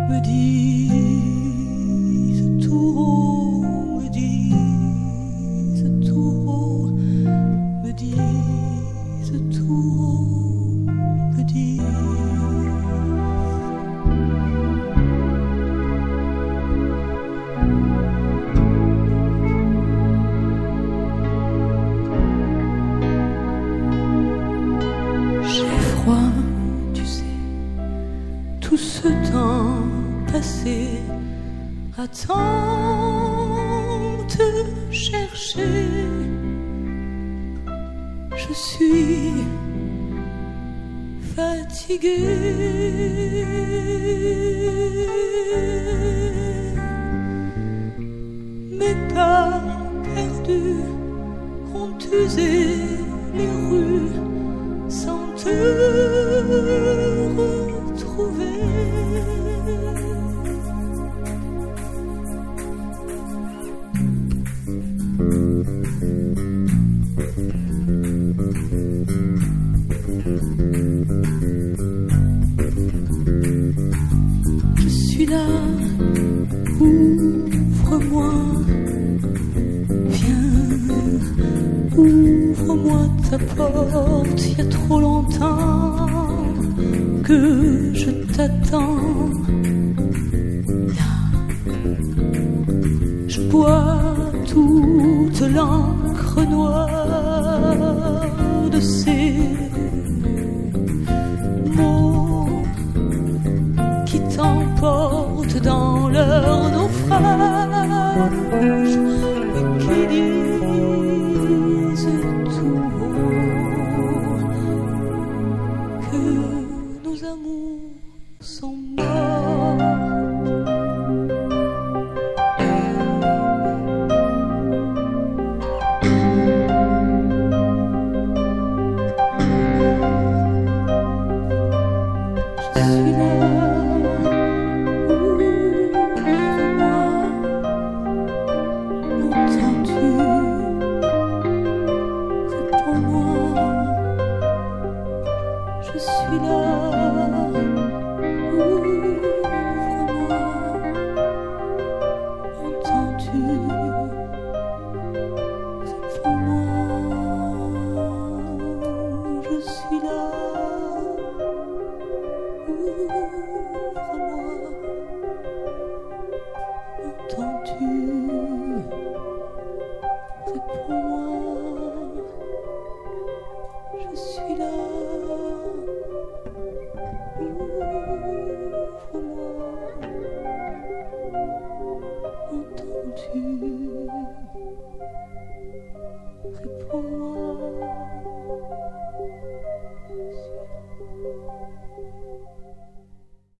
me disent tout haut, me disent tout haut, me disent tout haut, me disent. J'ai froid, tu sais, tout ce temps passé à tant te chercher. Je suis fatiguée, mes pas perdus ont usé les rues sans te retrouver. Je suis là, ouvre-moi, viens, ouvre-moi ta porte, il y a trop longtemps que je t'attends. Je bois toute l'encre noire de ces mots qui t'emportent dans leur naufrage et qui disent tout haut que nos amours sont morts. Je suis là, ouvre-moi, m'entends-tu? Réponds-moi, je suis là, ouvre-moi, entends-tu? Réponds-moi, je suis là. Ouvre-moi, entends-tu? Réponds-moi, je suis là. Ouvre-moi, entends-tu? Réponds-moi.